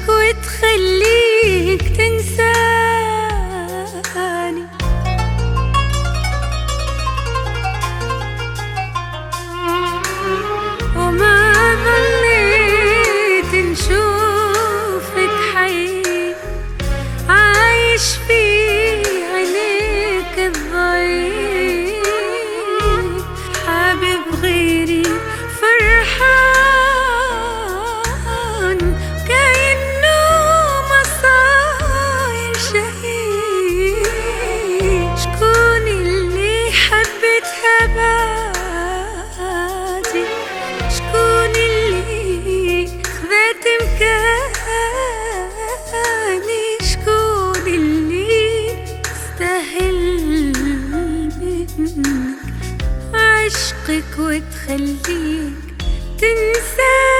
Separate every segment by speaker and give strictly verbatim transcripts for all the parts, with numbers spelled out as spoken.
Speaker 1: وتخليك تنساني، وما ظنيت نشوفك حي عايش في عينيك الضعيف، حابب غيري فرحان كأنه ما صاير شهيد. شكون اللي حبتها بعدي؟ شكون اللي خذت مكاني؟ شكون اللي يستاهل منك عشقك وتخليك تنساني؟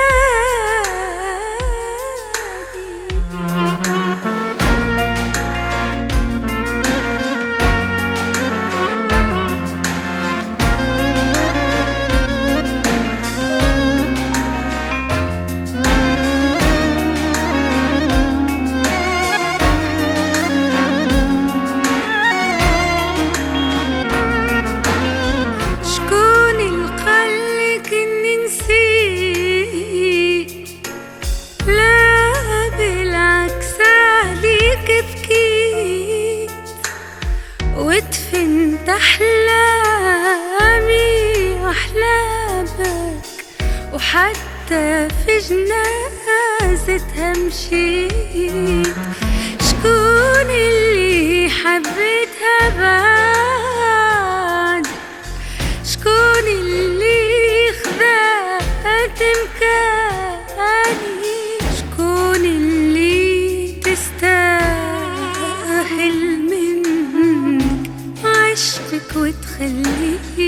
Speaker 1: ودفنت أحلامي وأحلامك، وحتى في جنازتها مشيت. شكون اللي حبيتها بعد؟ شكون اللي خذت مكاني؟ شكون اللي تستاهل عشقك وتخليك